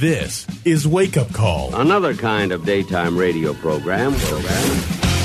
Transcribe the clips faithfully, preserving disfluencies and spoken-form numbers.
This is Wake Up Call. Another kind of daytime radio program. program.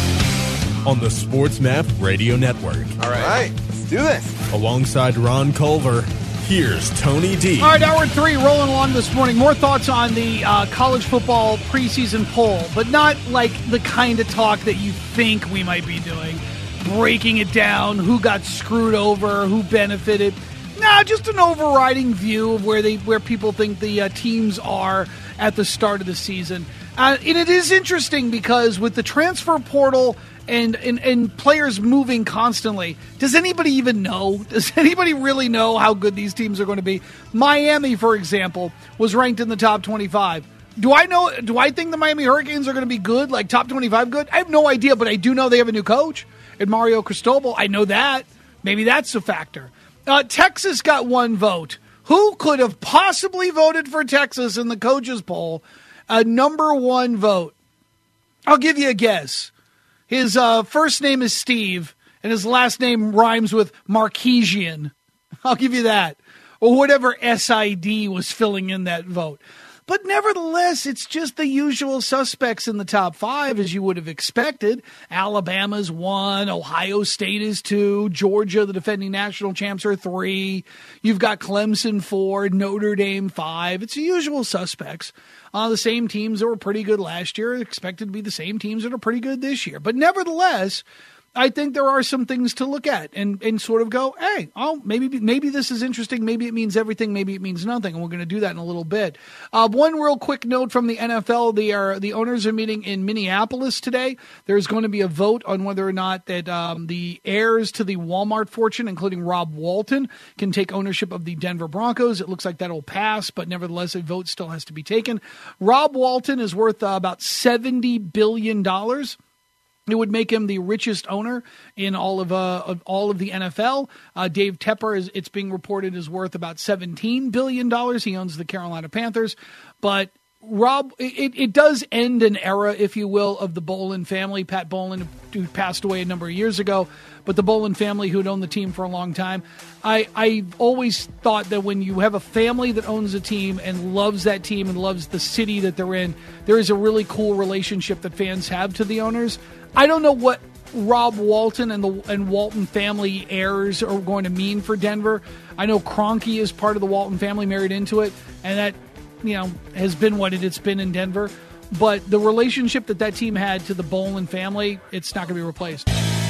On the Sports Map Radio Network. All right. All right, let's do this. Alongside Ron Culver, here's Tony D. All right, hour three, rolling along this morning. More thoughts on the uh, college football preseason poll, but not like the kind of talk that you think we might be doing. Breaking it down, who got screwed over, who benefited. No, just an overriding view of where they where people think the uh, teams are at the start of the season. Uh, and it is interesting because with the transfer portal and, and, and players moving constantly, does anybody even know? Does anybody really know how good these teams are going to be? Miami, for example, was ranked in the top twenty-five. Do I know? Do I think the Miami Hurricanes are going to be good, like top twenty-five good? I have no idea, but I do know they have a new coach, and Mario Cristobal. I know that. Maybe that's a factor. Uh, Texas got one vote. Who could have possibly voted for Texas in the coaches poll? A number one vote. I'll give you a guess. His uh, first name is Steve, and his last name rhymes with Marquesian. I'll give you that. Or whatever S I D was filling in that vote. But nevertheless, it's just the usual suspects in the top five, as you would have expected. Alabama's one, Ohio State is two, Georgia, the defending national champs, are three. You've got Clemson four, Notre Dame five. It's the usual suspects. Uh, the same teams that were pretty good last year are expected to be the same teams that are pretty good this year. But nevertheless, I think there are some things to look at and, and sort of go, hey, oh, maybe maybe this is interesting. Maybe it means everything. Maybe it means nothing. And we're going to do that in a little bit. Uh, one real quick note from the N F L. The, are, the owners are meeting in Minneapolis today. There's going to be a vote on whether or not that um, the heirs to the Walmart fortune, including Rob Walton, can take ownership of the Denver Broncos. It looks like that will pass, but nevertheless, a vote still has to be taken. Rob Walton is worth uh, about seventy billion dollars. It would make him the richest owner in all of uh, of all of the N F L. Uh, Dave Tepper, is it's being reported, is worth about seventeen billion dollars. He owns the Carolina Panthers. But Rob, it, it does end an era, if you will, of the Bowlen family. Pat Bowlen, who passed away a number of years ago, but the Bowlen family, who had owned the team for a long time. I, I always thought that when you have a family that owns a team and loves that team and loves the city that they're in, there is a really cool relationship that fans have to the owners. I don't know what Rob Walton and the and Walton family heirs are going to mean for Denver. I know Kroenke is part of the Walton family, married into it, and that, you know, has been what it, it's been in Denver. But the relationship that that team had to the Bowlen family, it's not going to be replaced.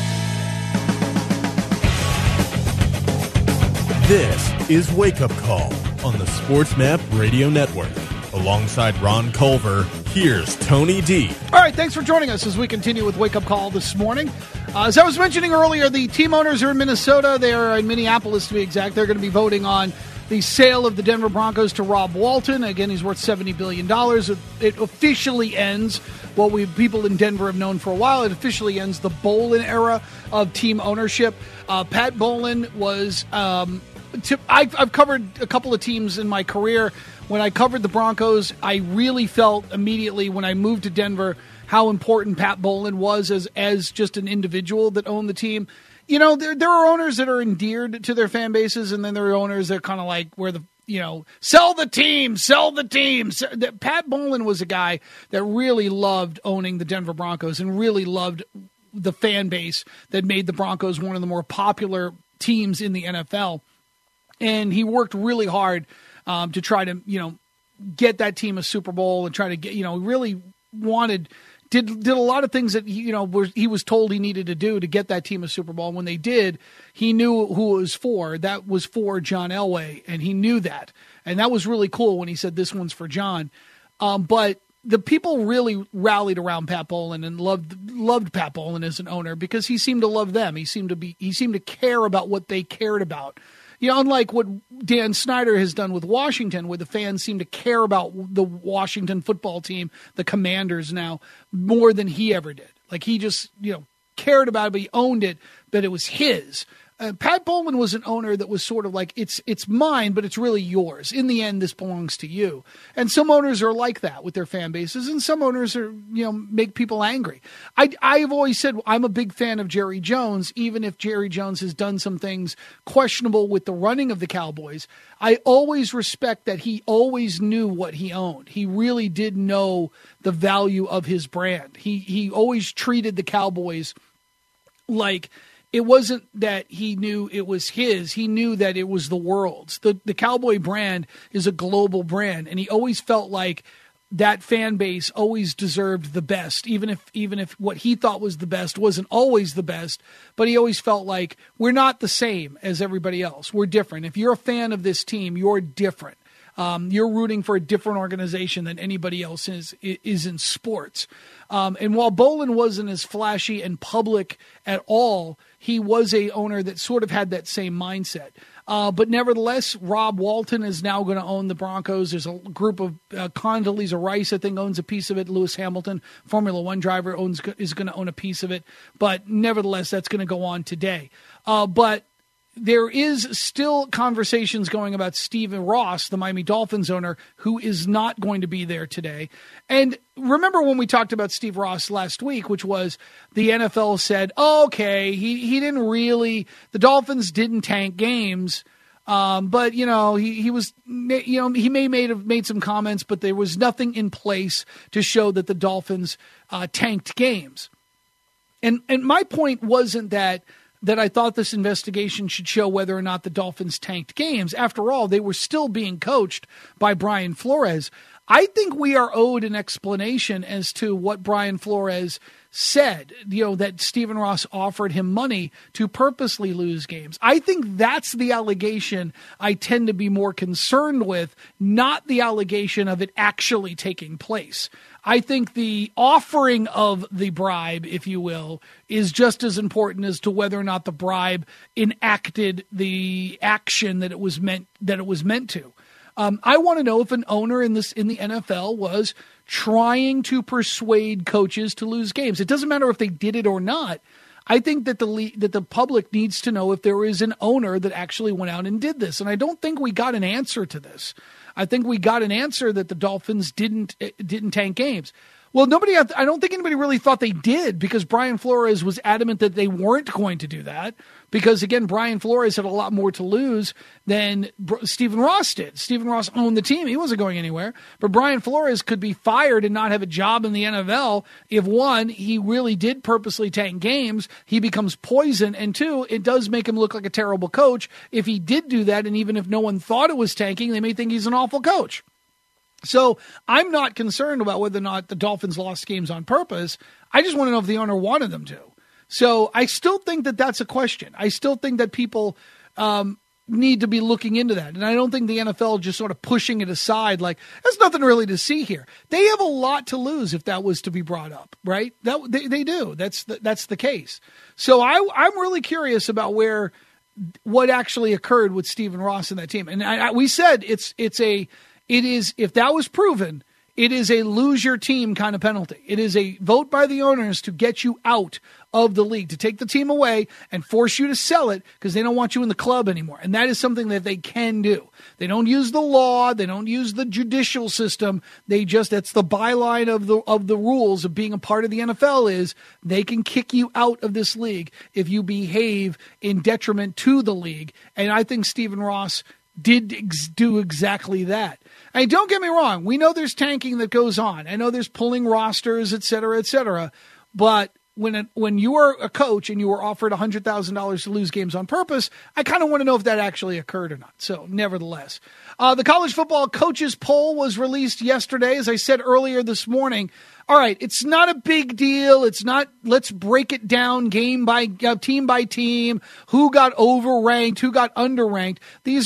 This is Wake Up Call on the Sports Map Radio Network. Alongside Ron Culver, here's Tony D. All right, thanks for joining us as we continue with Wake Up Call this morning. Uh, as I was mentioning earlier, the team owners are in Minnesota. They are in Minneapolis, to be exact. They're going to be voting on the sale of the Denver Broncos to Rob Walton. Again, he's worth seventy billion dollars. It, it officially ends what we people in Denver have known for a while. It officially ends the Bowlen era of team ownership. Uh, Pat Bowlen was... Um, to, I've, I've covered a couple of teams in my career. When I covered the Broncos, I really felt immediately when I moved to Denver how important Pat Bowlen was as as just an individual that owned the team. You know, there there are owners that are endeared to their fan bases, and then there are owners that are kind of like where the, you know, sell the team, sell the team. Pat Bowlen was a guy that really loved owning the Denver Broncos and really loved the fan base that made the Broncos one of the more popular teams in the N F L. And he worked really hard um, to try to, you know, get that team a Super Bowl and try to get, you know, really wanted, did did a lot of things that, you know, were, he was told he needed to do to get that team a Super Bowl. And when they did, he knew who it was for. That was for John Elway, and he knew that. And that was really cool when he said, this one's for John. Um, but the people really rallied around Pat Bowlen and loved loved Pat Bowlen as an owner because he seemed to love them. He seemed to be he seemed to care about what they cared about. You know, unlike what Dan Snyder has done with Washington, where the fans seem to care about the Washington football team, the Commanders now, more than he ever did. Like, he just, you know, cared about it, but he owned it, but it was his. Uh, Pat Bowlen was an owner that was sort of like, it's it's mine, but it's really yours. In the end, this belongs to you. And some owners are like that with their fan bases, and some owners are, you know, make people angry. I, I've always said I'm a big fan of Jerry Jones, even if Jerry Jones has done some things questionable with the running of the Cowboys. I always respect that he always knew what he owned. He really did know the value of his brand. He he always treated the Cowboys like, it wasn't that he knew it was his. He knew that it was the world's. The the Cowboy brand is a global brand, and he always felt like that fan base always deserved the best, even if even if what he thought was the best wasn't always the best. But he always felt like, we're not the same as everybody else. We're different. If you're a fan of this team, you're different. Um, you're rooting for a different organization than anybody else is is in sports. Um, and while Bowlen wasn't as flashy and public at all, he was a owner that sort of had that same mindset. Uh, but nevertheless, Rob Walton is now going to own the Broncos. There's a group of uh, Condoleezza Rice, I think, owns a piece of it. Lewis Hamilton, Formula One driver, owns is going to own a piece of it. But nevertheless, that's going to go on today. Uh, but there is still conversations going about Stephen Ross, the Miami Dolphins owner, who is not going to be there today. And remember when we talked about Steve Ross last week, which was the N F L said, oh, okay, he, he didn't really, the Dolphins didn't tank games. Um, but, you know, he, he was, you know, he may made have made some comments, but there was nothing in place to show that the Dolphins uh, tanked games. And, and my point wasn't that, that I thought this investigation should show whether or not the Dolphins tanked games. After all, they were still being coached by Brian Flores. I think we are owed an explanation as to what Brian Flores said, you know, that Stephen Ross offered him money to purposely lose games. I think that's the allegation I tend to be more concerned with, not the allegation of it actually taking place. I think the offering of the bribe, if you will, is just as important as to whether or not the bribe enacted the action that it was meant that it was meant to. Um, I want to know if an owner in this in the N F L was trying to persuade coaches to lose games. It doesn't matter if they did it or not. I think that the le- that the public needs to know if there is an owner that actually went out and did this. And I don't think we got an answer to this. I think we got an answer that the Dolphins didn't didn't tank games. Well, nobody. I don't think anybody really thought they did, because Brian Flores was adamant that they weren't going to do that. Because again, Brian Flores had a lot more to lose than Stephen Ross did. Stephen Ross owned the team; he wasn't going anywhere. But Brian Flores could be fired and not have a job in the N F L if, one, he really did purposely tank games, he becomes poison, and two, it does make him look like a terrible coach if he did do that. And even if no one thought it was tanking, they may think he's an awful coach. So I'm not concerned about whether or not the Dolphins lost games on purpose. I just want to know if the owner wanted them to. So I still think that that's a question. I still think that people um, need to be looking into that. And I don't think the N F L just sort of pushing it aside like, there's nothing really to see here. They have a lot to lose if that was to be brought up, right? That They, they do. That's the, that's the case. So I, I'm really curious about where what actually occurred with Stephen Ross and that team. And I, I, we said it's it's a It is, if that was proven, it is a lose your team kind of penalty. It is a vote by the owners to get you out of the league, to take the team away and force you to sell it because they don't want you in the club anymore. And that is something that they can do. They don't use the law. They don't use the judicial system. They just, that's the byline of the, of the rules of being a part of the N F L is they can kick you out of this league if you behave in detriment to the league. And I think Stephen Ross did ex- do exactly that. And don't get me wrong. We know there's tanking that goes on. I know there's pulling rosters, et cetera, et cetera. But when it, when you are a coach and you were offered one hundred thousand dollars to lose games on purpose, I kind of want to know if that actually occurred or not. So nevertheless, uh, the college football coaches poll was released yesterday, as I said earlier this morning. All right, it's not a big deal. It's not, let's break it down game by uh, team by team, who got overranked, who got underranked. These are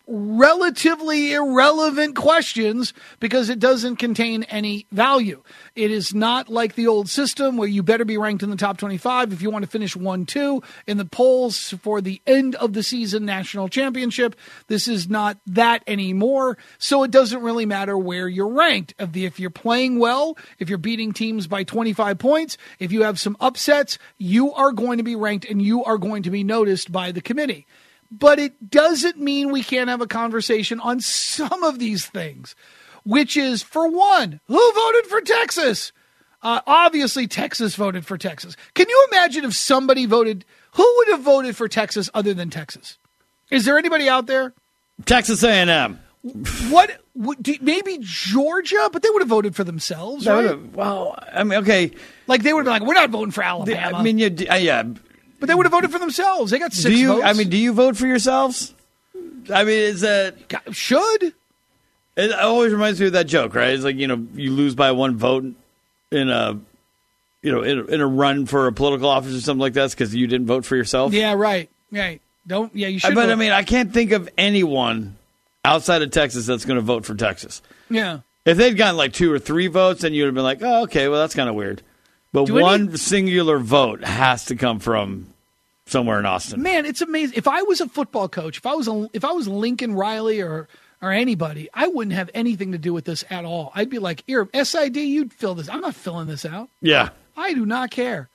relatively irrelevant questions because it doesn't contain any value. It is not like the old system where you better be ranked in the top twenty-five if you want to finish one two in the polls for the end of the season national championship. This is not that anymore, so it doesn't really matter where you're ranked. If you're playing well, if you're beating teams by twenty-five points, if you have some upsets, you are going to be ranked and you are going to be noticed by the committee. But it doesn't mean we can't have a conversation on some of these things, which is, for one, who voted for Texas? Uh, obviously, Texas voted for Texas. Can you imagine if somebody voted, who would have voted for Texas other than Texas? Is there anybody out there? Texas A and M. What? Would, do, maybe Georgia, but they would have voted for themselves, right? Well, I mean, okay. Like, they would have been like, we're not voting for Alabama. I mean, you, uh, yeah. But they would have voted for themselves. They got six do you, votes. I mean, do you vote for yourselves? I mean, is that... Should. It always reminds me of that joke, right? It's like, you know, you lose by one vote in a, you know, in a, in a run for a political office or something like that because you didn't vote for yourself. Yeah, right. Right. Don't, yeah, you should. But, vote. I mean, I can't think of anyone outside of Texas that's going to vote for Texas. Yeah. If they'd gotten like two or three votes, then you would have been like, oh, okay, well, that's kind of weird. But Do one any- singular vote has to come from somewhere in Austin. Man, it's amazing. If I was a football coach, if I was a, if I was Lincoln Riley or or anybody, I wouldn't have anything to do with this at all. I'd be like, here, S I D, you'd fill this. I'm not filling this out. Yeah. I do not care.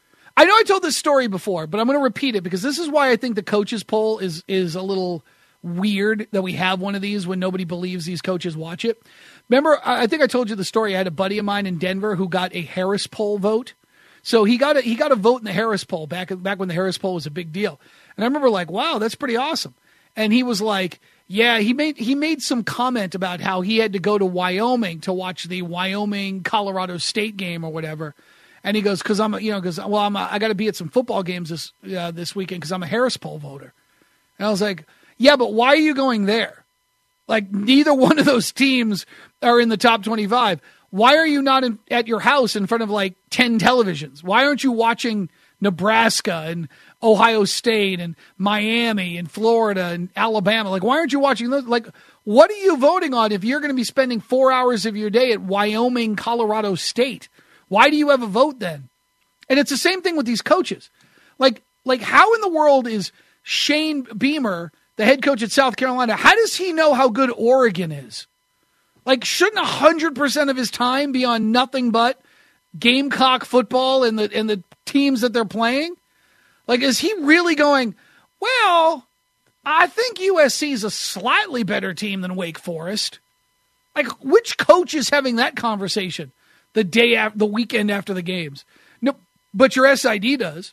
I know I told this story before, but I'm going to repeat it because this is why I think the coaches poll is is a little weird that we have one of these when nobody believes these coaches watch it. Remember, I think I told you the story. I had a buddy of mine in Denver who got a Harris poll vote. So he got a, he got a vote in the Harris poll back back when the Harris poll was a big deal. And I remember like, wow, that's pretty awesome. And he was like, yeah, he made he made some comment about how he had to go to Wyoming to watch the Wyoming Colorado State game or whatever. And he goes, because I'm a, you know, because well, I'm a, I got to be at some football games this uh, this weekend because I'm a Harris poll voter. And I was like, yeah, but why are you going there? Like neither one of those teams are in the top twenty-five. Why are you not in, at your house in front of like ten televisions? Why aren't you watching Nebraska and Ohio State and Miami and Florida and Alabama? Like, why aren't you watching those? Like, what are you voting on if you're going to be spending four hours of your day at Wyoming, Colorado State? Why do you have a vote then? And it's the same thing with these coaches. Like, like how in the world is Shane Beamer, the head coach at South Carolina, how does he know how good Oregon is? Like, shouldn't one hundred percent of his time be on nothing but Gamecock football and the and the teams that they're playing? Like, is he really going, well, I think U S C is a slightly better team than Wake Forest? Like, which coach is having that conversation the day after, the weekend after the games? No, but your S I D does.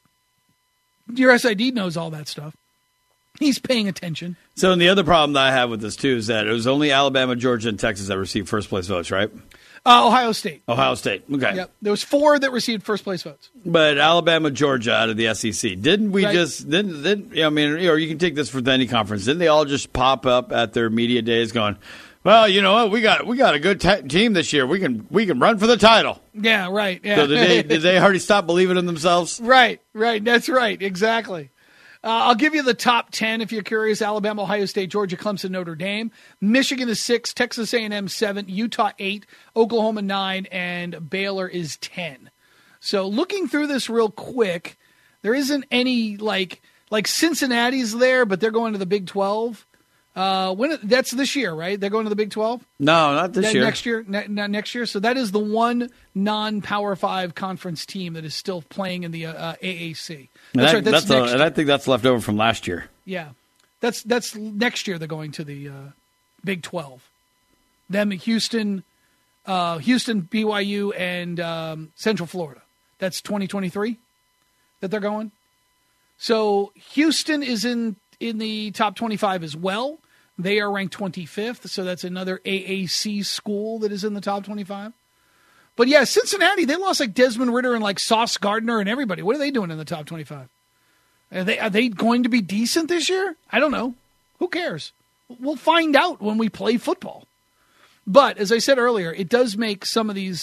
Your S I D knows all that stuff. He's paying attention. So, and the other problem that I have with this, too, is that it was only Alabama, Georgia, and Texas that received first-place votes, right? Uh, Ohio State. Ohio State. Okay. Yep. There was four that received first-place votes. But Alabama, Georgia out of the S E C. Didn't we right. just, didn't, didn't, I mean, you know, you can take this for any conference. Didn't they all just pop up at their media days going, well, you know what, we got we got a good te- team this year. We can we can run for the title. Yeah, right. Yeah. So did they, did they already stop believing in themselves? Right, right. That's right. Exactly. Uh, I'll give you the top ten if you're curious. Alabama, Ohio State, Georgia, Clemson, Notre Dame. Michigan is six, Texas A and M seven, Utah eight, Oklahoma nine, and Baylor is ten. So looking through this real quick, there isn't any, like, like Cincinnati's there, but they're going to the Big twelve. Uh, when that's this year, right? They're going to the Big twelve? No, not this that, year. Next year? Ne- not next year. So that is the one non-Power five conference team that is still playing in the uh, A A C. That's that, right. That's, that's next a, and I think that's left over from last year. Yeah. That's that's next year they're going to the uh, Big twelve. Them, Houston, uh, Houston, B Y U, and um, Central Florida. That's twenty twenty-three that they're going. So Houston is in, in the top twenty-five as well. They are ranked twenty-fifth, so that's another A A C school that is in the top twenty-five. But yeah, Cincinnati, they lost like Desmond Ridder and like Sauce Gardner and everybody. What are they doing in the top twenty-five? Are they, are they going to be decent this year? I don't know. Who cares? We'll find out when we play football. But as I said earlier, it does make some of these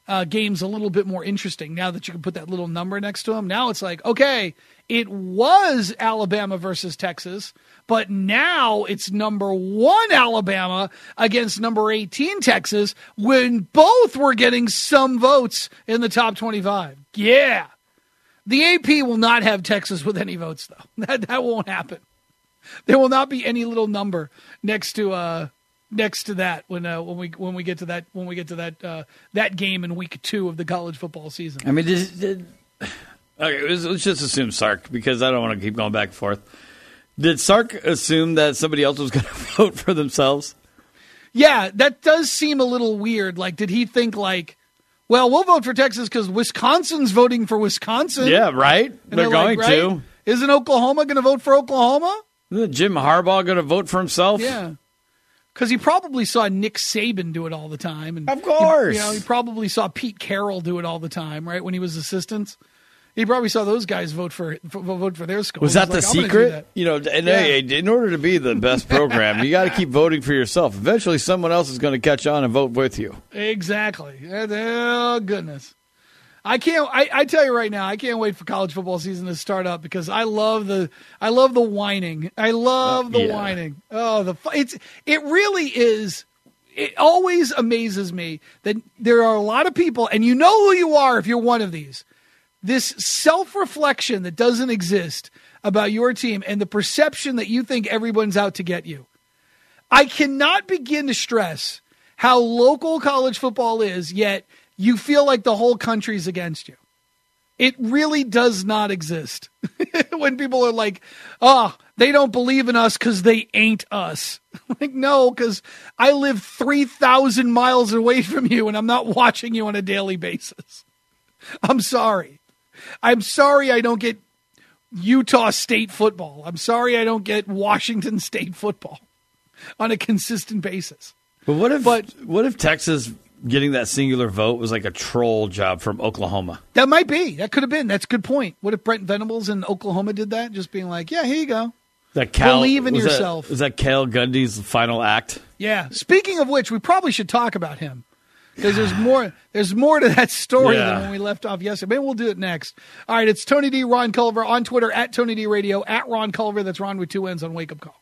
uh, games a little bit more interesting now that you can put that little number next to them. Now it's like, okay, it was Alabama versus Texas, but now it's number one Alabama against number eighteen Texas when both were getting some votes in the top twenty-five. Yeah. The A P will not have Texas with any votes, though. That that won't happen. There will not be any little number next to uh next to that when uh, when we when we get to that when we get to that uh, that game in week two of the college football season. I mean, did, did, okay, let's, let's just assume Sark because I don't want to keep going back and forth. Did Sark assume that somebody else was going to vote for themselves? Yeah, that does seem a little weird. Like, did he think like, well, we'll vote for Texas because Wisconsin's voting for Wisconsin? Yeah, right. And they're, they're going like, right? to. Isn't Oklahoma going to vote for Oklahoma? Isn't Jim Harbaugh going to vote for himself? Yeah. Because he probably saw Nick Saban do it all the time. And of course. He, you know, he probably saw Pete Carroll do it all the time, right, when he was assistant. He probably saw those guys vote for, for vote for their school. Was that the like, secret? That. You know, and yeah. hey, in order to be the best program, you got to keep voting for yourself. Eventually, someone else is going to catch on and vote with you. Exactly. Oh, goodness. I can't. I, I tell you right now, I can't wait for college football season to start up because I love the. I love the whining. I love the yeah. whining. Oh, the it's. It really is. It always amazes me that there are a lot of people, and you know who you are if you're one of these. This self-reflection that doesn't exist about your team and the perception that you think everyone's out to get you. I cannot begin to stress how local college football is, yet you feel like the whole country's against you. It really does not exist. When people are like, oh, they don't believe in us because they ain't us. Like, no, because I live three thousand miles away from you and I'm not watching you on a daily basis. I'm sorry. I'm sorry I don't get Utah State football. I'm sorry I don't get Washington State football on a consistent basis. But what if but, what if Texas getting that singular vote was like a troll job from Oklahoma? That might be. That could have been. That's a good point. What if Brent Venables in Oklahoma did that? Just being like, yeah, here you go. That Cal, Believe in was yourself. That, is that Cale Gundy's final act? Yeah. Speaking of which, we probably should talk about him. Because there's more there's more to that story yeah. than when we left off yesterday. Maybe we'll do it next. All right, it's Tony D, Ron Culver on Twitter, at Tony D Radio, at Ron Culver. That's Ron with two N's on Wake Up Call.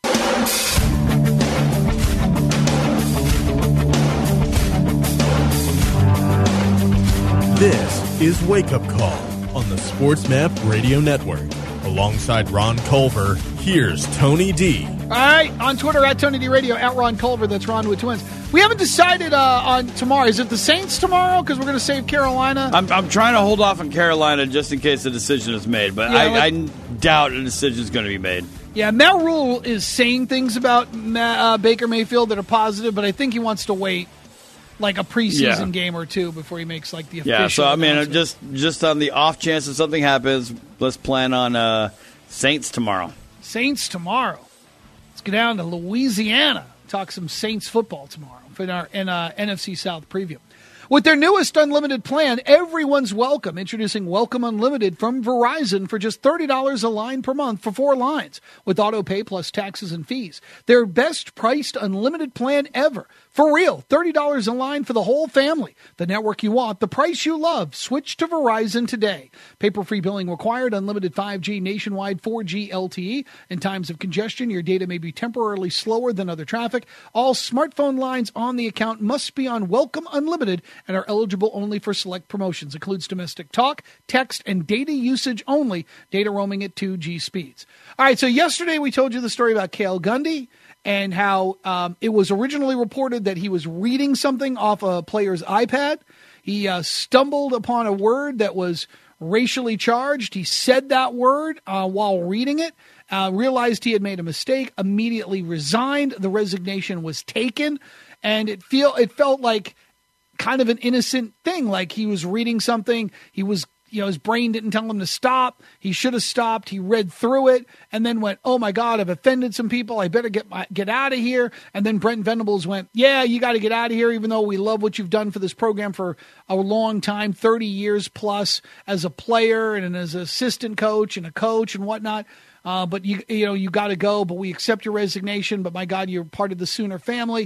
This is Wake Up Call on the Sports Map Radio Network. Alongside Ron Culver, here's Tony D. All right, on Twitter, at Tony D Radio, at Ron Culver. That's Ron with two N's. We haven't decided uh, on tomorrow. Is it the Saints tomorrow? Because we're going to save Carolina. I'm, I'm trying to hold off on Carolina just in case the decision is made, but Yeah, I, like- I doubt a decision is going to be made. Yeah, Matt Rule is saying things about Ma- uh, Baker Mayfield that are positive, but I think he wants to wait like a preseason Yeah. game or two before he makes like the official Yeah, so I mean, announcement. just just on the off chance that something happens, let's plan on uh, Saints tomorrow. Saints tomorrow. Let's go down to Louisiana. Talk some Saints football tomorrow for our in, uh, N F C South preview. With their newest unlimited plan, everyone's welcome. Introducing Welcome Unlimited from Verizon for just thirty dollars a line per month for four lines with auto pay plus taxes and fees. Their best priced unlimited plan ever. For real, thirty dollars a line for the whole family. The network you want, the price you love. Switch to Verizon today. Paper-free billing required, unlimited five G nationwide, four G L T E. In times of congestion, your data may be temporarily slower than other traffic. All smartphone lines on the account must be on Welcome Unlimited and are eligible only for select promotions. Includes domestic talk, text, and data usage only. Data roaming at two G speeds. All right, so yesterday we told you the story about Cale Gundy and how um, it was originally reported that he was reading something off a player's iPad. He uh, stumbled upon a word that was racially charged. He said that word uh, while reading it, uh, realized he had made a mistake, immediately resigned. The resignation was taken, and it feel it felt like kind of an innocent thing, like he was reading something, he was, you know, his brain didn't tell him to stop, he should have stopped, he read through it, and then went, oh my God, I've offended some people, I better get my, get out of here, and then Brent Venables went, yeah, you got to get out of here, even though we love what you've done for this program for a long time, thirty years plus, as a player, and as an assistant coach, and a coach, and whatnot, uh, but you, you know, you got to go, but we accept your resignation, but my God, you're part of the Sooner family.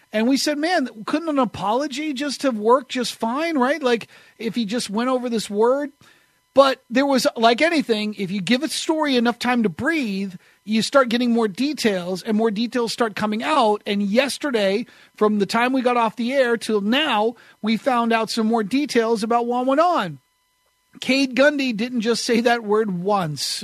And we said, man, couldn't an apology just have worked just fine, right? Like if he just went over this word. But there was, like anything, if you give a story enough time to breathe, you start getting more details and more details start coming out. And yesterday, from the time we got off the air till now, we found out some more details about what went on. Cade Gundy didn't just say that word once.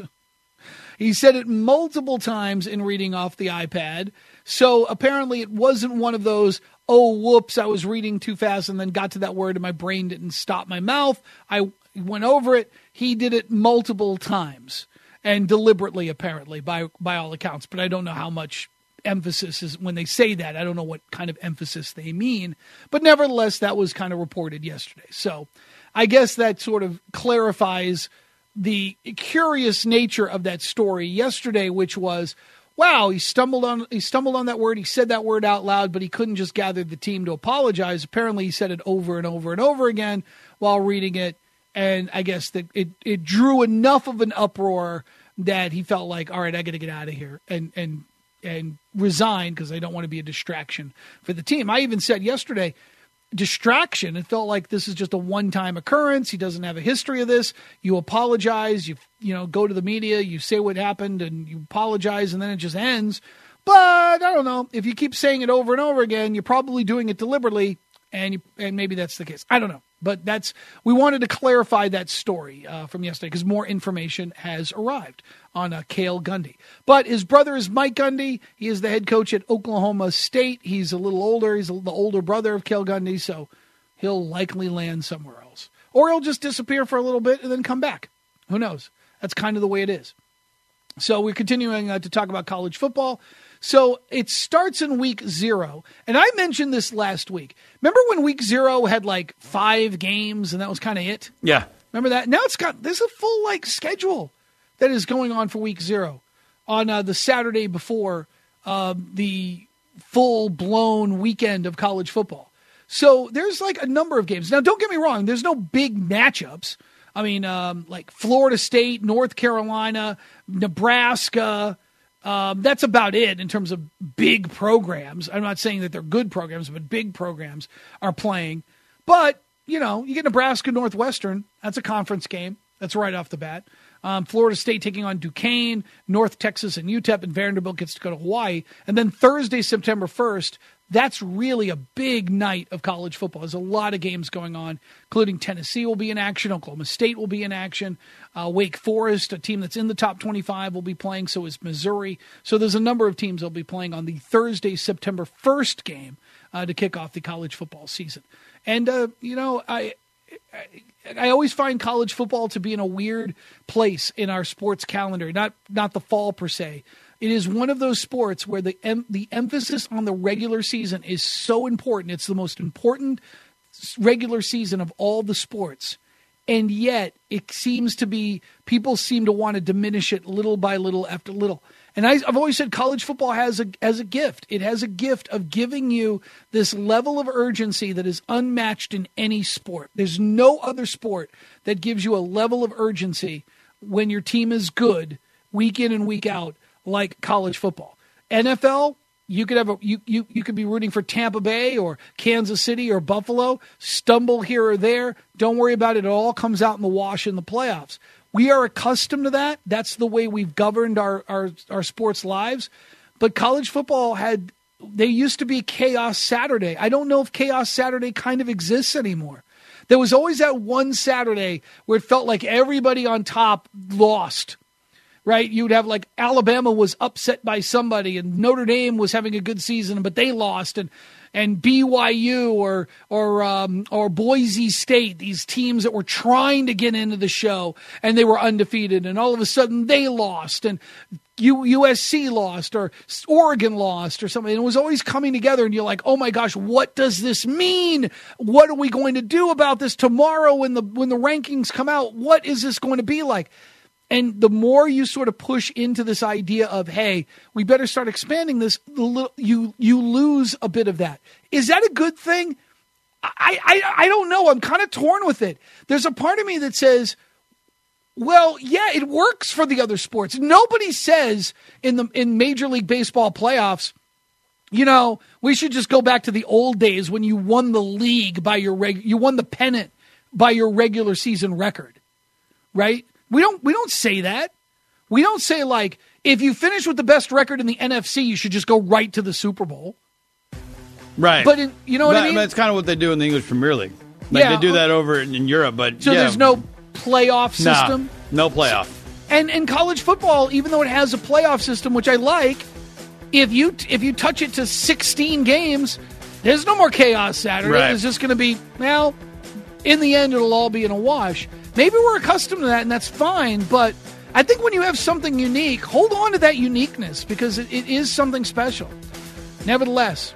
He said it multiple times in reading off the iPad. So apparently it wasn't one of those, oh, whoops, I was reading too fast and then got to that word and my brain didn't stop my mouth. I went over it. He did it multiple times and deliberately, apparently, by by all accounts. But I don't know how much emphasis is when they say that. I don't know what kind of emphasis they mean. But nevertheless, that was kind of reported yesterday. So I guess that sort of clarifies the curious nature of that story yesterday, which was, wow, he stumbled on he stumbled on that word. He said that word out loud, but he couldn't just gather the team to apologize. Apparently, he said it over and over and over again while reading it. And I guess that it, it drew enough of an uproar that he felt like, all right, I got to get out of here and and and resign because I don't want to be a distraction for the team. I even said yesterday, distraction. It felt like this is just a one-time occurrence. He doesn't have a history of this. You apologize. You you know go to the media. You say what happened, and you apologize, and then it just ends. But I don't know. If you keep saying it over and over again, you're probably doing it deliberately, and you, and maybe that's the case. I don't know. But that's we wanted to clarify that story uh, from yesterday because more information has arrived on uh, Cale Gundy. But his brother is Mike Gundy. He is the head coach at Oklahoma State. He's a little older. He's the older brother of Cale Gundy, so he'll likely land somewhere else. Or he'll just disappear for a little bit and then come back. Who knows? That's kind of the way it is. So we're continuing uh, to talk about college football. So it starts in week zero. And I mentioned this last week. Remember when week zero had like five games and that was kind of it? Yeah. Remember that? Now it's got, there's a full like schedule that is going on for week zero on uh, the Saturday before uh, the full blown weekend of college football. So there's like a number of games. Now, don't get me wrong. There's no big matchups. I mean, um, like Florida State, North Carolina, Nebraska. Um, that's about it in terms of big programs. I'm not saying that they're good programs, but big programs are playing. But, you know, you get Nebraska Northwestern. That's a conference game. That's right off the bat. Um, Florida State taking on Duquesne, North Texas and U T E P, and Vanderbilt gets to go to Hawaii. And then Thursday, September first, that's really a big night of college football. There's a lot of games going on, including Tennessee will be in action. Oklahoma State will be in action. Uh, Wake Forest, a team that's in the top twenty-five, will be playing. So is Missouri. So there's a number of teams that will be playing on the Thursday, September first game uh, to kick off the college football season. And, uh, you know, I, I I always find college football to be in a weird place in our sports calendar, not not the fall per se. It is one of those sports where the em- the emphasis on the regular season is so important. It's the most important regular season of all the sports. And yet it seems to be, people seem to want to diminish it little by little after little. And I, I've always said college football has a, has a gift. It has a gift of giving you this level of urgency that is unmatched in any sport. There's no other sport that gives you a level of urgency when your team is good week in and week out like college football. N F L, you could have a you you you could be rooting for Tampa Bay or Kansas City or Buffalo, stumble here or there. Don't worry about it. It all comes out in the wash in the playoffs. We are accustomed to that. That's the way we've governed our, our, our sports lives. But college football had, they used to be Chaos Saturday. I don't know if Chaos Saturday kind of exists anymore. There was always that one Saturday where it felt like everybody on top lost, right? You'd have like Alabama was upset by somebody and Notre Dame was having a good season, but they lost. And And B Y U or or um, or Boise State, these teams that were trying to get into the show, and they were undefeated, and all of a sudden they lost, and U- USC lost, or Oregon lost, or something. And it was always coming together, and you're like, oh my gosh, what does this mean? What are we going to do about this tomorrow when the when the rankings come out? What is this going to be like? And the more you sort of push into this idea of, hey, we better start expanding this, you you lose a bit of that. Is that a good thing? I, I, I don't know. I'm kind of torn with it. There's a part of me that says, well, yeah, it works for the other sports. Nobody says in the in Major League Baseball playoffs, You know, we should just go back to the old days when you won the league by your reg- you won the pennant by your regular season record, right? We don't we don't say that. We don't say, like, if you finish with the best record in the N F C, you should just go right to the Super Bowl. Right. But in, you know what but, I mean? That's kind of what they do in the English Premier League. Like yeah, they do that over in, in Europe, but so yeah. there's no playoff system. Nah, no playoff. And in college football, even though it has a playoff system, which I like, if you if you touch it to sixteen games, there's no more chaos Saturday. Right. It's just going to be, well, in the end, it'll all be in a wash. Maybe we're accustomed to that, and that's fine. But I think when you have something unique, hold on to that uniqueness because it, it is something special. Nevertheless.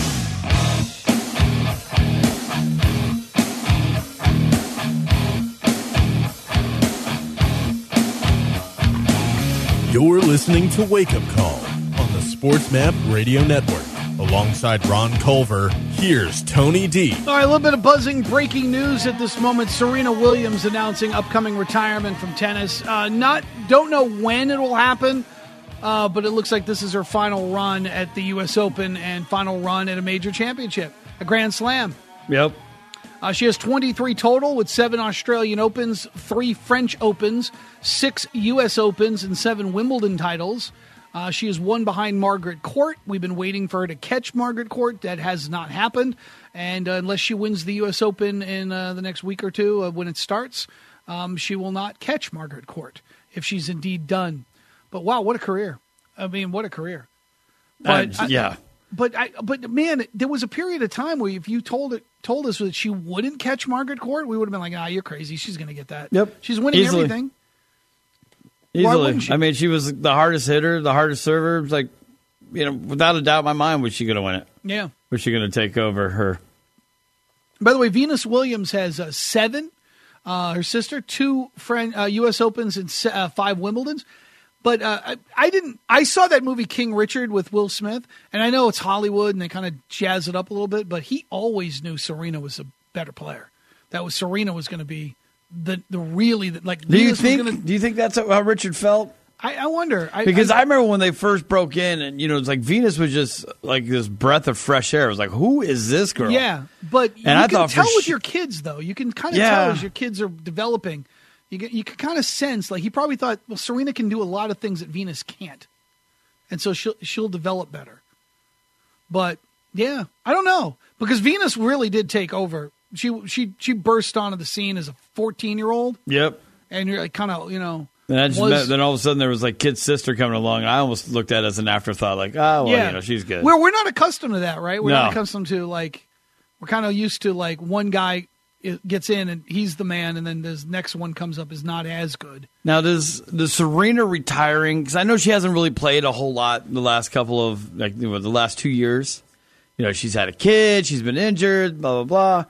You're listening to Wake Up Call on the Sports Map Radio Network. Alongside Ron Culver, here's Tony D. All right, a little bit of buzzing breaking news at this moment. Serena Williams announcing upcoming retirement from tennis. Uh, not don't know when it will happen, uh, but it looks like this is her final run at the U S Open and final run at a major championship, a Grand Slam. Yep. Uh, she has twenty-three total with seven Australian Opens, three French Opens, six U S Opens, and seven Wimbledon titles. Uh, she is one behind Margaret Court. We've been waiting for her to catch Margaret Court. That has not happened. And uh, unless she wins the U S Open in uh, the next week or two uh, when it starts, um, she will not catch Margaret Court if she's indeed done. But wow, what a career. I mean, what a career. But uh, yeah. I, But I, but man, there was a period of time where if you told it, told us that she wouldn't catch Margaret Court, we would have been like, ah, you're crazy. She's going to get that. Yep. She's winning Easily. everything. Easily. I mean, she was the hardest hitter, the hardest server. Like, you know, without a doubt in my mind, was she going to win it? Yeah. Was she going to take over her? By the way, Venus Williams has uh, seven. Uh, her sister, two friend, uh, U S Opens and uh, five Wimbledons. But uh, I, I didn't. I saw that movie King Richard with Will Smith, and I know it's Hollywood and they kind of jazz it up a little bit. But he always knew Serena was a better player. That was Serena was going to be the the really the, like. Do you Venus think? was gonna, do you think that's how Richard felt? I, I wonder I, Because I, I remember when they first broke in, and you know, it's like Venus was just like this breath of fresh air. It was like, who is this girl? Yeah, but and you I can thought tell for with sh- your kids though. You can kind of Yeah. tell as your kids are developing. You get, you can kind of sense like he probably thought, well, Serena can do a lot of things that Venus can't, and so she'll she'll develop better. But yeah, I don't know because Venus really did take over. She she she burst onto the scene as a fourteen year old. Yep. And you're like kind of you know. And I just was, met, then all of a sudden there was like Kid's sister coming along. And I almost looked at it as an afterthought, like, oh, well, yeah. you know, she's good. We're we're not accustomed to that, right? We're No. not accustomed to like we're kind of used to like one guy gets in and he's the man, and then this next one comes up is not as good. Now, does does Serena retiring? Because I know she hasn't really played a whole lot in the last couple of like you know, the last two years. You know, she's had a kid, she's been injured, blah blah blah.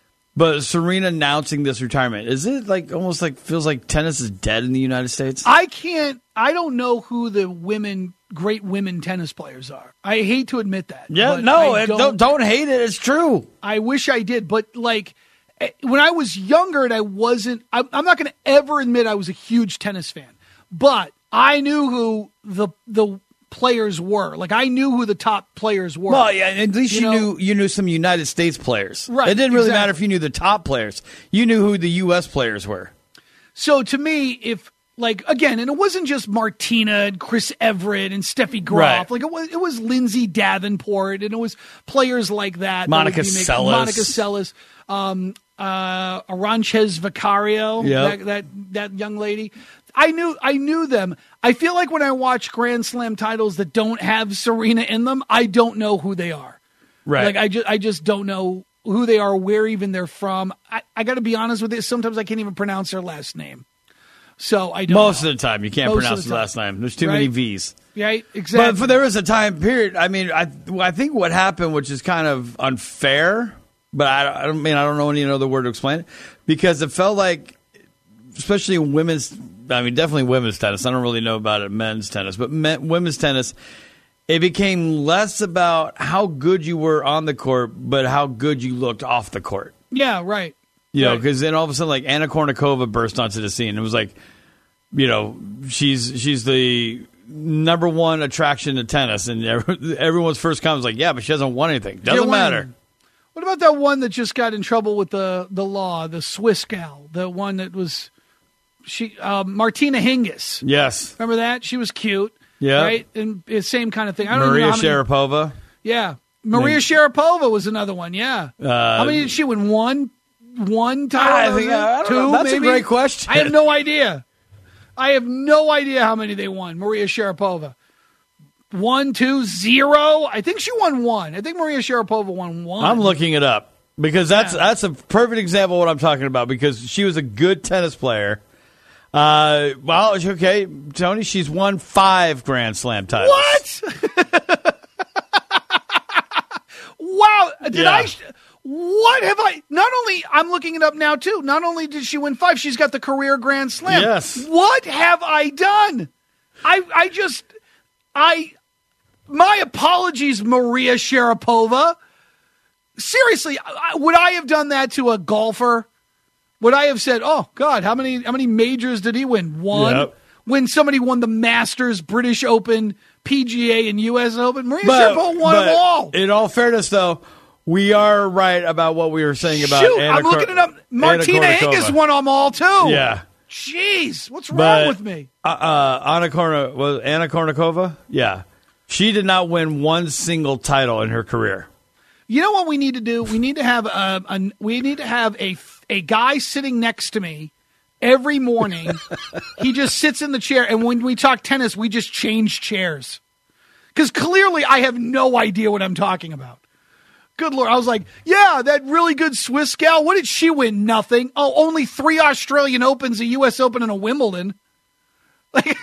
But Serena announcing this retirement, is it like almost like feels like tennis is dead in the United States? I can't. I don't know who the women, great women tennis players are. I hate to admit that. Yeah, but no, I it, don't, don't hate it. It's true. I wish I did, but like when I was younger and I wasn't, I'm, I'm not going to ever admit I was a huge tennis fan, but I knew who the the players were. Like I knew who the top players were. Well, yeah, at least you, You know- knew you knew some United States players. Right, It didn't really exactly. matter if you knew the top players. You knew who the U S players were. So to me, if like again, and it wasn't just Martina and Chris Everett and Steffi Graf. Right. Like it was, it was Lindsay Davenport, and it was players like that. that Monica would be making- Seles. Monica Seles, um, uh, Aranches Vicario, Yep. that, that that young lady. I knew I knew them. I feel like when I watch Grand Slam titles that don't have Serena in them, I don't know who they are. Right. Like I just I just don't know who they are, where even they're from. I, I got to be honest with you. Sometimes I can't even pronounce their last name. So I don't. Most know. of the time, you can't Most of pronounce the the time. last name. There's too Right. many V's. Right, exactly. But for, there was a time period. I mean, I I think what happened, which is kind of unfair, but I, I don't mean I don't know any other word to explain it, because it felt like, especially in women's, I mean, definitely women's tennis. I don't really know about it, men's tennis, but men, women's tennis, it became less about how good you were on the court, but how good you looked off the court. Yeah, right. You know, Right. because then all of a sudden, like Anna Kournikova burst onto the scene. It was like, you know, she's she's the number one attraction to tennis, and every, everyone's first comment was like, "Yeah, but she hasn't won anything. Doesn't won. matter." What about that one that just got in trouble with the, the law, the Swiss gal, the one that was she uh, Martina Hingis? Yes, remember that? She was cute. Yeah, right. And it's same kind of thing. I don't Maria know how many, Sharapova. Yeah, Maria Like, Sharapova was another one. Yeah. Uh, how many did she win? One, one title. I think, I don't Two. know. That's maybe? a great question. I have no idea. I have no idea how many they won. Maria Sharapova. One, two, zero. I think she won one. I think Maria Sharapova won one. I'm looking it up because that's Yeah. that's a perfect example of what I'm talking about because she was a good tennis player. Uh, well, okay, Tony, she's won five Grand Slam titles. What? Wow. Did Yeah. I? What have I? Not only, I'm looking it up now, too. Not only did she win five, she's got the career Grand Slam. Yes. What have I done? I, I just, I, my apologies, Maria Sharapova. Seriously, I- would I have done that to a golfer? Would I have said, "Oh God, how many how many majors did he win? One." Yep. When somebody won the Masters, British Open, P G A, and U S Open, Maria But- Sharapova won but them all. In all fairness, though, we are right about what we were saying about Shoot, Anna I'm looking Kor- it up. Martina Anna Hingis Kournikova. won them all too. Yeah. Jeez, what's wrong But, with me? Uh, uh, Anna Korna, was Anna Kournikova? Yeah. She did not win one single title in her career. You know what we need to do? We need to have a, a we need to have a a guy sitting next to me every morning. He just sits in the chair, and when we talk tennis, we just change chairs. Because clearly, I have no idea what I'm talking about. Good Lord, I was like, yeah, that really good Swiss gal. What did she win? Nothing. Oh, only three Australian Opens, a U S Open, and a Wimbledon. Like,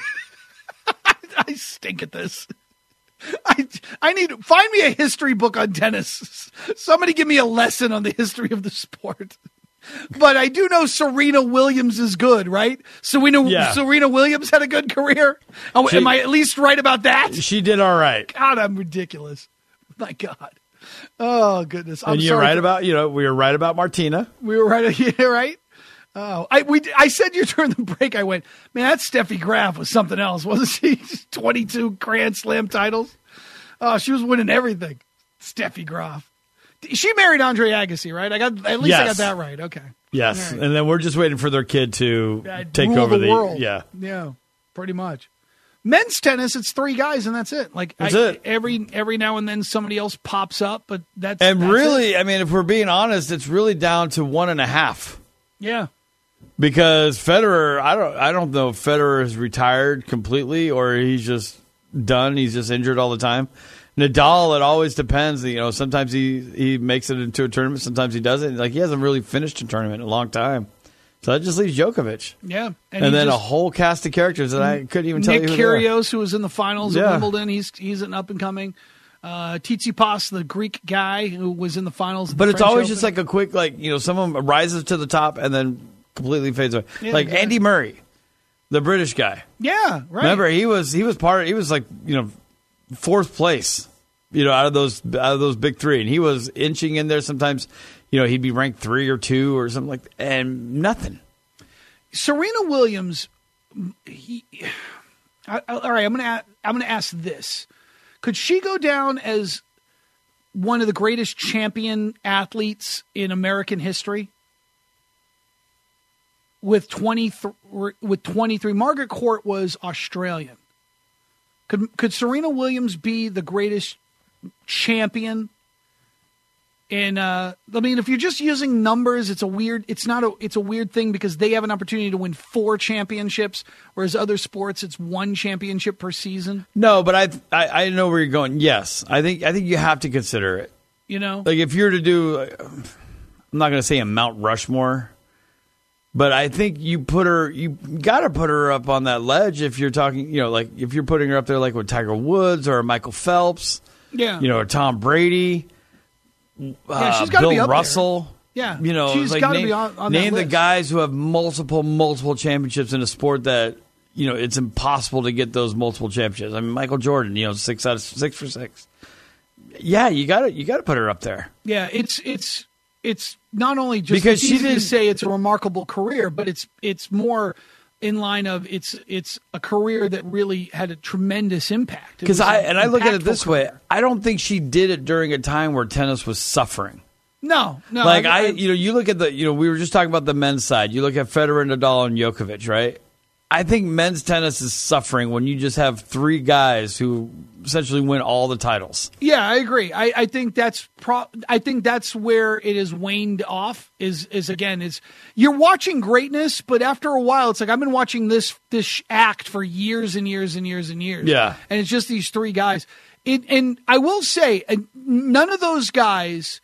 I stink at this. I, I need find me a history book on tennis. Somebody give me a lesson on the history of the sport. But I do know Serena Williams is good, right? Serena Yeah. Serena Williams had a good career. Oh, She- am I at least right about that? She did all right. God, I'm ridiculous. My God. Oh goodness. I'm and you're sorry right for- about, you know, we were right about Martina. We were right. Yeah, right. Oh, I we I said you during the break. I went, man, that Steffi Graf was something else, wasn't she? twenty-two Grand Slam titles. Oh, she was winning everything. Steffi Graf. She married Andre Agassi, right? I got at least I got Yes. that right. Okay. Yes. All right. And then we're just waiting for their kid to Uh, take rule over the, the, world. yeah. Yeah, pretty much. Men's tennis, it's three guys and that's it. Like That's I, it. Every every now and then somebody else pops up, but that's And that's really, it. I mean, if we're being honest, it's really down to one and a half. Yeah. Because Federer, I don't, I don't know if Federer is retired completely or he's just done. He's just injured all the time. Nadal, it always depends. You know, sometimes he, he makes it into a tournament, sometimes he doesn't. Like he hasn't really finished a tournament in a long time, so that just leaves Djokovic. Yeah. And, he then just- a whole cast of characters that I couldn't even tell Nick you who they are. Kyrgios, who was in the finals Yeah. of Wimbledon, he's he's an up and coming. Uh, Tsitsipas, the Greek guy who was in the finals. Of But the it's French always Open. just like a quick, like you know, someone rises to the top and then completely fades away. Yeah, like yeah. Andy Murray, the British guy. yeah, right. Remember, he was he was part. He was like you know fourth place, you know, out of those out of those big three, and he was inching in there. Sometimes, you know, he'd be ranked three or two or something like, that, and nothing. Serena Williams. He, I, I- all right, I'm gonna I'm gonna ask this: could she go down as one of the greatest champion athletes in American history? With twenty with twenty-three, Margaret Court was Australian. Could could Serena Williams be the greatest champion? And uh, I mean, if you're just using numbers, it's a weird. It's not a. It's a weird thing because they have an opportunity to win four championships, whereas other sports, it's one championship per season. No, but I, I I know where you're going. Yes, I think I think you have to consider it. You know, Like if you're to do, I'm not going to say a Mount Rushmore, but I think you put her, you got to put her up on that ledge if you're talking, you know, like if you're putting her up there like with Tiger Woods or Michael Phelps, yeah, you know, or Tom Brady, yeah, uh, she's got to Bill be up Russell. there. Yeah, You know, she's like got to name, be on, on that name the list. guys who have multiple, multiple championships in a sport that, you know, it's impossible to get those multiple championships. I mean, Michael Jordan, you know, six out of six for six. Yeah, you got to you got to put her up there. Yeah, it's it's it's not only just Because it's she easy to didn't- say it's a remarkable career, but it's it's more in line of it's it's a career that really had a tremendous impact. Because I and I look at it this career. way, I don't think she did it during a time where tennis was suffering. No, no. Like I, I, you know, you look at the, you know, we were just talking about the men's side. You look at Federer, Nadal, and Djokovic, right? I think men's tennis is suffering when you just have three guys who essentially win all the titles. Yeah, I agree. I, I think that's pro- I think that's where it is waned off. Is is again is you're watching greatness, but after a while, it's like I've been watching this this act for years and years and years and years. Yeah, and it's just these three guys. It, and I will say, none of those guys.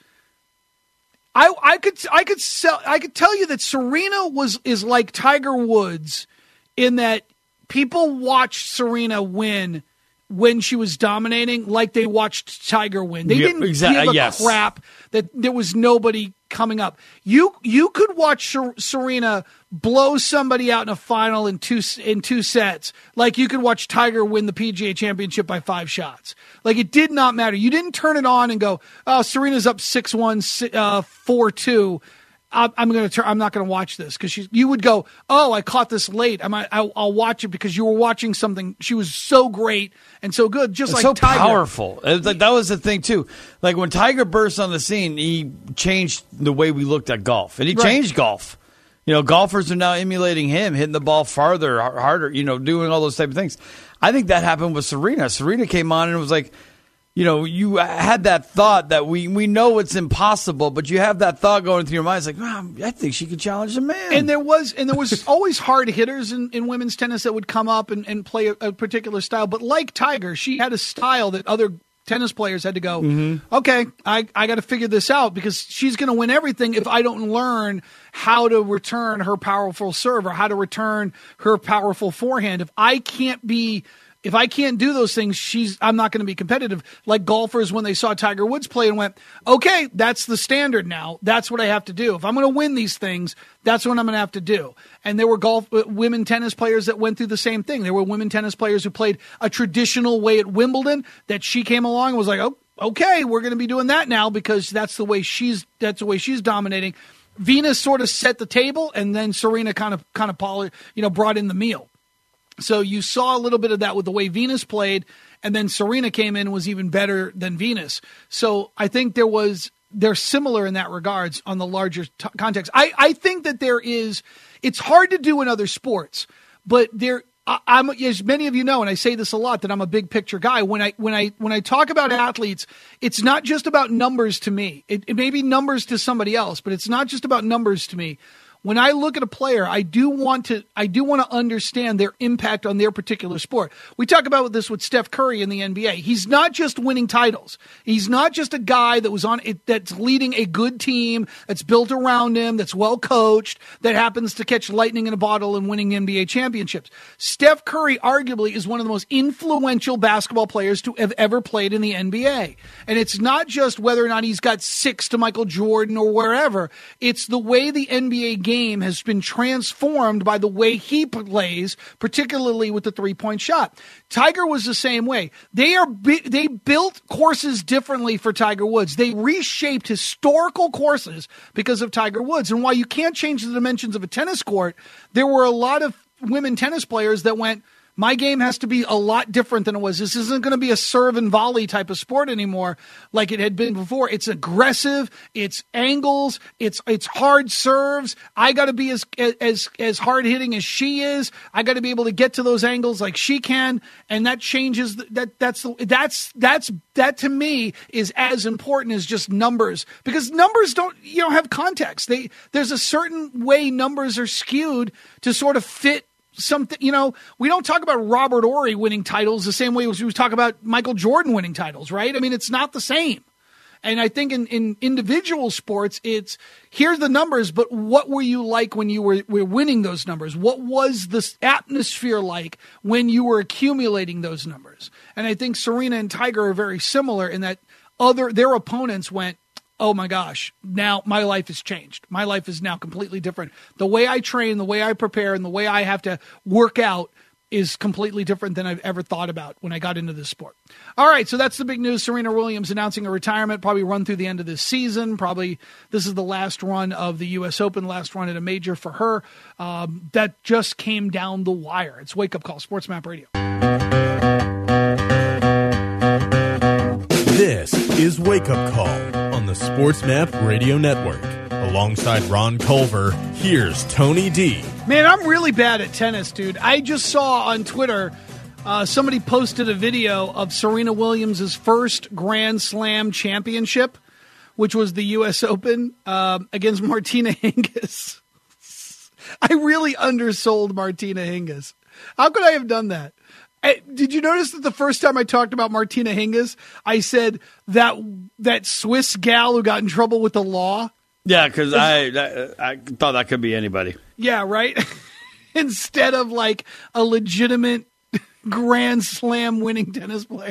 I I could I could sell I could tell you that Serena was is like Tiger Woods. In that people watched Serena win when she was dominating like they watched Tiger win. They yeah, didn't exactly, give a yes. crap that there was nobody coming up. You you could watch Serena blow somebody out in a final in two in two sets like you could watch Tiger win the P G A Championship by five shots. Like it did not matter. You didn't turn it on and go, "Oh, Serena's up six one, uh, four two. I'm going to. Turn, I'm not going to watch this because you would go, oh, I caught this late. I might. I'll, I'll watch it because you were watching something. She was so great and so good, just it's like so Tiger. Powerful. Like, that was the thing too. Like when Tiger burst on the scene, he changed the way we looked at golf, and he right. changed golf. You know, golfers are now emulating him, hitting the ball farther, harder. You know, doing all those type of things. I think that happened with Serena. Serena came on and was like. You know, you had that thought that we, we know it's impossible, but you have that thought going through your mind. It's like, wow, I think she could challenge the man. And there was and there was always hard hitters in, in women's tennis that would come up and, and play a, a particular style. But like Tiger, she had a style that other tennis players had to go, mm-hmm. okay, I, I got to figure this out because she's going to win everything if I don't learn how to return her powerful serve or how to return her powerful forehand. If I can't be... If I can't do those things, she's I'm not going to be competitive. Like golfers when they saw Tiger Woods play and went, okay, that's the standard now. That's what I have to do. If I'm going to win these things, that's what I'm going to have to do. And there were golf uh, women tennis players that went through the same thing. There were women tennis players who played a traditional way at Wimbledon that she came along and was like, oh, okay, we're going to be doing that now because that's the way she's that's the way she's dominating. Venus sort of set the table, and then Serena kind of kind of poly, you know brought in the meal. So you saw a little bit of that with the way Venus played, and then Serena came in and was even better than Venus. So I think there was they're similar in that regards on the larger t- context. I, I think that there is it's hard to do in other sports, but there I, I'm as many of you know, and I say this a lot that I'm a big picture guy. When I when I when I talk about athletes, it's not just about numbers to me. It, it may be numbers to somebody else, but it's not just about numbers to me. When I look at a player, I do want to I do want to understand their impact on their particular sport. We talk about this with Steph Curry in the N B A. He's not just winning titles. He's not just a guy that was on it that's leading a good team, that's built around him, that's well coached, that happens to catch lightning in a bottle and winning N B A championships. Steph Curry arguably is one of the most influential basketball players to have ever played in the N B A. And it's not just whether or not he's got six to Michael Jordan or wherever. It's the way the N B A game game has been transformed by the way he plays, particularly with the three-point shot. Tiger was the same way. They are they built courses differently for Tiger Woods. They reshaped historical courses because of Tiger Woods. And while you can't change the dimensions of a tennis court, there were a lot of women tennis players that went, my game has to be a lot different than it was. This isn't going to be a serve and volley type of sport anymore like it had been before. It's aggressive. It's angles. It's it's hard serves. I got to be as as as hard hitting as she is. I got to be able to get to those angles like she can, and that changes. That that's the, that's that's that to me is as important as just numbers because numbers don't you know have context. They there's a certain way numbers are skewed to sort of fit. Something, you know, we don't talk about Robert Horry winning titles the same way as we talk about Michael Jordan winning titles, right? I mean, it's not the same. And I think in, in individual sports, it's here's the numbers, but what were you like when you were, were winning those numbers? What was the atmosphere like when you were accumulating those numbers? And I think Serena and Tiger are very similar in that other their opponents went, oh my gosh, now my life has changed. My life is now completely different. The way I train, the way I prepare, and the way I have to work out is completely different than I've ever thought about when I got into this sport. All right, so that's the big news. Serena Williams announcing a retirement, probably run through the end of this season. Probably this is the last run of the U S Open, last run at a major for her. Um, that just came down the wire. It's Wake Up Call, Sports Map Radio. This is Wake Up Call on the Sports Map Radio Network. Alongside Ron Culver, here's Tony D. Man, I'm really bad at tennis, dude. I just saw on Twitter uh, somebody posted a video of Serena Williams' first Grand Slam championship, which was the U S Open um, against Martina Hingis. I really undersold Martina Hingis. How could I have done that? I, did you notice that the first time I talked about Martina Hingis, I said that that Swiss gal who got in trouble with the law? Yeah, because I, I I thought that could be anybody. Yeah, right? Instead of like a legitimate Grand Slam winning tennis player.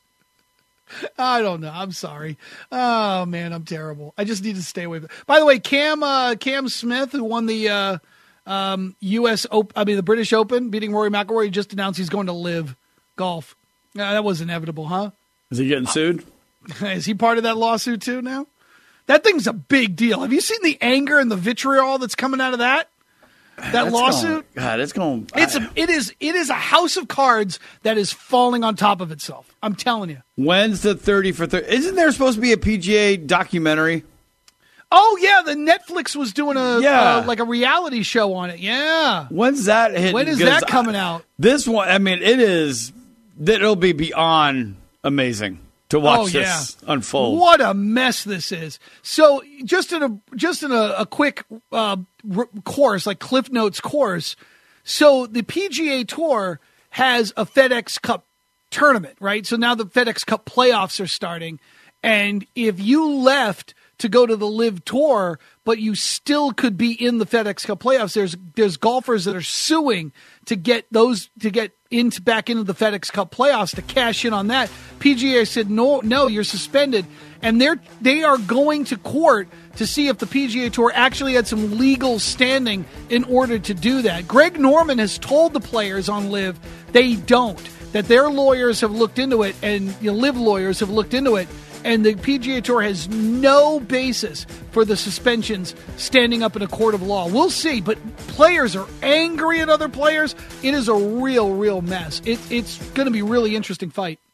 I don't know. I'm sorry. Oh, man, I'm terrible. I just need to stay away from it. By the way, Cam uh, Cam Smith, who won the uh, um, U S Open, I mean the British Open, beating Rory McIlroy, just announced he's going to live golf. Uh, that was inevitable, huh? Is he getting sued? Is he part of that lawsuit too now? That thing's a big deal. Have you seen the anger and the vitriol that's coming out of that? That that's lawsuit? Going, God, it's going. It's a, it is it is a house of cards that is falling on top of itself. I'm telling you. When's the thirty for thirty? Isn't there supposed to be a P G A documentary? Oh yeah, the Netflix was doing a yeah. uh, like a reality show on it. Yeah. When's that hitting? When is that coming I, out? This one, I mean, it is. It'll be beyond amazing to watch oh, yeah. this unfold. What a mess this is. So just in a just in a, a quick uh, r- course, like Cliff Notes course. So the P G A Tour has a FedEx Cup tournament, right? So now the FedEx Cup playoffs are starting, and if you left to go to the Live Tour, but you still could be in the FedEx Cup playoffs, there's there's golfers that are suing to get those to get into back into the FedEx Cup playoffs to cash in on that. P G A said no, no, you're suspended, and they're they are going to court to see if the P G A Tour actually had some legal standing in order to do that. Greg Norman has told the players on Live they don't, that their lawyers have looked into it, and the Live lawyers have looked into it, and the P G A Tour has no basis for the suspensions standing up in a court of law. We'll see, but players are angry at other players. It is a real, real mess. It, it's going to be a really interesting fight.